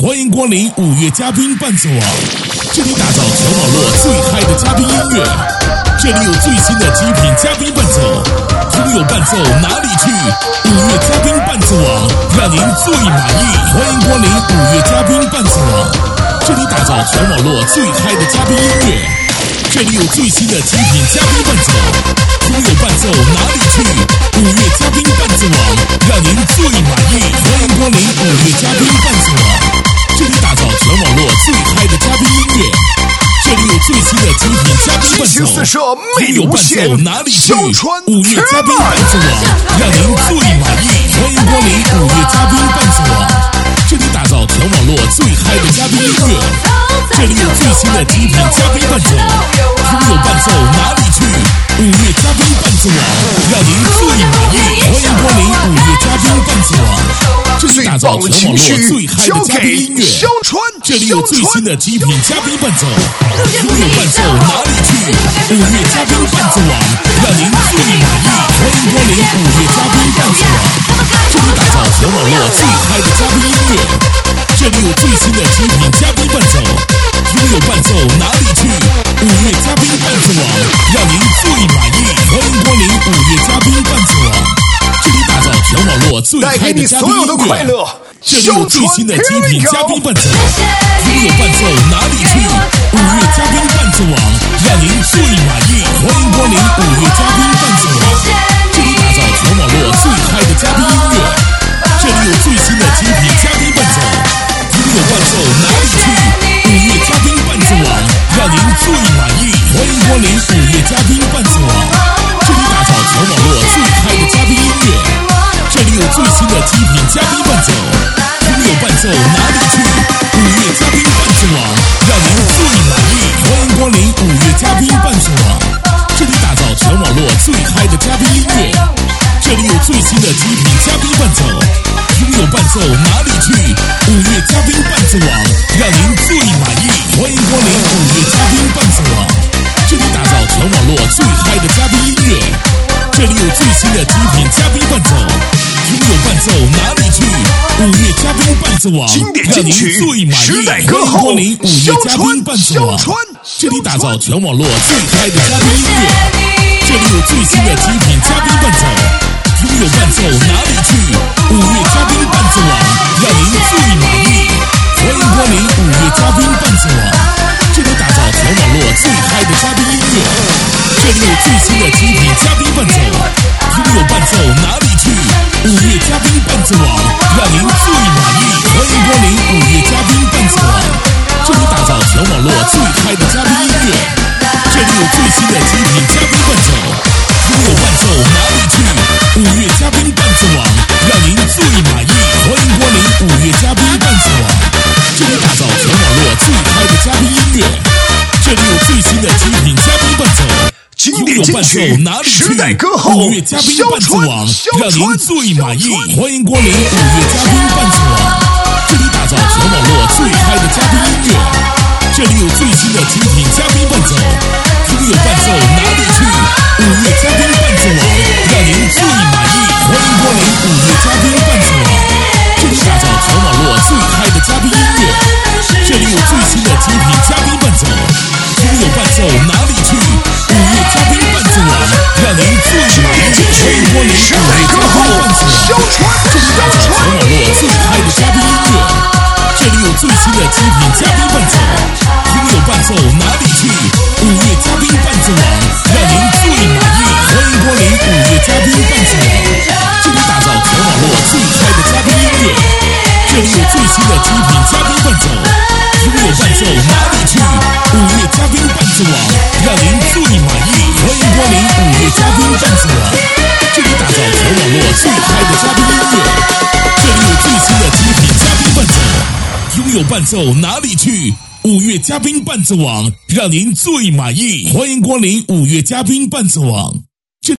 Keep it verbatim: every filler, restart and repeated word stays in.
欢迎光临五月嘉宾伴奏网，这里打造全网络最嗨的嘉宾音乐，这里有最新的极品嘉宾伴奏，拥有伴奏哪里去？五月嘉宾伴奏网让您最满意。欢迎光临五月嘉宾伴奏网，这里打造全网络最嗨的嘉宾音乐，这里有最新的极品嘉宾伴奏，拥有伴奏哪里去？五月嘉宾伴奏网让您最满意。欢迎光临五月嘉宾伴奏网，这里打造全网络最嗨的嘉宾音乐，这里有最新的极品嘉宾伴奏，拥有伴奏哪里去？五月嘉宾伴奏网让您最满意。欢迎光临五月嘉宾伴奏网，这里打造全网络最嗨的嘉宾音乐，这里有最新的极品嘉宾伴奏，拥有伴奏哪里去？五月嘉宾伴奏网让您最满意。欢迎光临五月嘉宾伴奏网，这里打造全网络最嗨的嘉宾音乐，这里有最新的极品嘉宾伴奏，拥有伴奏哪里去？五月嘉宾伴奏网让您最满意。欢迎光临五月嘉宾伴奏网，这里打造全网络最嗨的嘉宾音乐，这里有最新的极品嘉宾伴奏，拥有伴奏哪里去？五月嘉宾伴奏网让您最满意。欢迎光临五月嘉宾伴奏网，这里打造全网络最嗨的嘉宾音乐，这里有最新的极品嘉宾伴奏，拥有伴奏哪里去？五月嘉宾伴奏网让您最满意。欢迎光临五月嘉宾伴奏网，这里打造全网络最嗨的嘉宾音乐，这里有最新的极品嘉宾伴奏，拥有伴奏哪里去？五月嘉宾伴奏网让您最满意。欢迎光临五月嘉宾伴奏网，这里打造全网络最嗨的嘉宾音乐，这里有最新的极品嘉宾伴奏，拥有伴奏哪里去？五月嘉宾伴奏网让您最满意。欢迎光临五月嘉宾伴奏网，这里打造全网络最嗨的嘉宾音乐，这里有最新的极品嘉宾伴奏，拥有伴奏哪里去？五月嘉宾伴奏网让您最满意。欢迎光临五月嘉宾伴奏网，这里打造全网络最嗨的嘉宾音乐，这里有最新的极品嘉宾伴奏，拥有伴奏哪里去？五月嘉宾伴奏网让您最满意。欢迎光临五月嘉宾伴奏网，这里打造全网络最嗨的嘉宾音乐，这里有最新的极品嘉宾伴奏，拥有伴奏哪里去？五月嘉宾伴奏网让您最满意。欢迎光临五月嘉宾伴奏网，这里打造全网络最嗨的嘉宾音乐，这里有最新的极品嘉宾伴奏，拥有伴奏哪里去？五月嘉宾伴奏网让您最满意。欢迎光临五月嘉宾伴奏网，这里打造全网络最嗨的嘉宾音乐，这里有最新的极品嘉宾伴奏，拥有伴奏哪里去？五月嘉宾伴奏网让您最满意。欢迎光临五月嘉宾伴奏网，这里打造全网络最嗨的嘉宾音乐，这里有最新的极品嘉宾伴奏，拥有伴奏哪里去？五月嘉宾伴奏网让您最满意。欢迎光临五月嘉宾伴奏网，这里打造全网络最嗨的嘉宾音乐，这里有最新的极品嘉宾伴奏，拥有伴奏哪里去？五月嘉宾伴奏网让您最满意。欢迎光临五月嘉宾伴奏网，这里打造全网络最嗨的嘉宾音乐，这里有最新的极品嘉宾伴奏，拥有伴奏哪里去？五月嘉宾伴奏网让您最满意。欢迎光临五月嘉宾伴奏网，这里打造全网络最嗨的嘉宾音乐，这里有最新的极品嘉宾伴奏，拥有伴奏哪里去？五月嘉宾伴奏网让您最满意。欢迎光临五月嘉宾伴奏网，这里打造全网络最嗨的嘉宾音乐，这里有最新的极品嘉宾伴奏，拥有伴奏哪里去？五月嘉宾伴奏网让您最满意。欢迎光临五月嘉宾伴奏网，这里打造全网络最嗨的嘉宾音乐，这里有最新的极品嘉宾伴奏，拥有伴奏哪里去？五月嘉宾伴奏网让您最满意。欢迎光临五月嘉宾伴奏网。